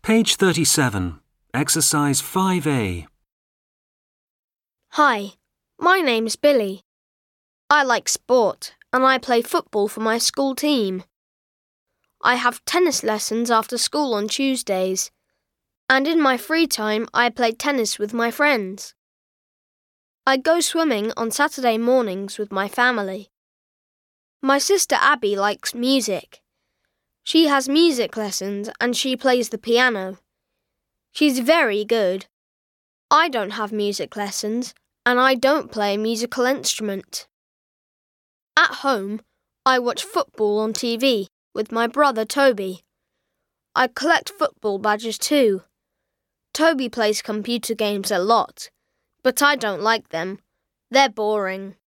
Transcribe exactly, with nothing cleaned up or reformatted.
Page thirty-seven, Exercise five A. Hi, my name's Billy. I like sport and I play football for my school team. I have tennis lessons after school on Tuesdays, and in my free time I play tennis with my friends. I go swimming on Saturday mornings with my family. My sister Abby likes music. She has music lessons and she plays the piano. She's very good. I don't have music lessons and I don't play a musical instrument. At home, I watch football on T V with my brother Toby. I collect football badges too. Toby plays computer games a lot, but I don't like them. They're boring.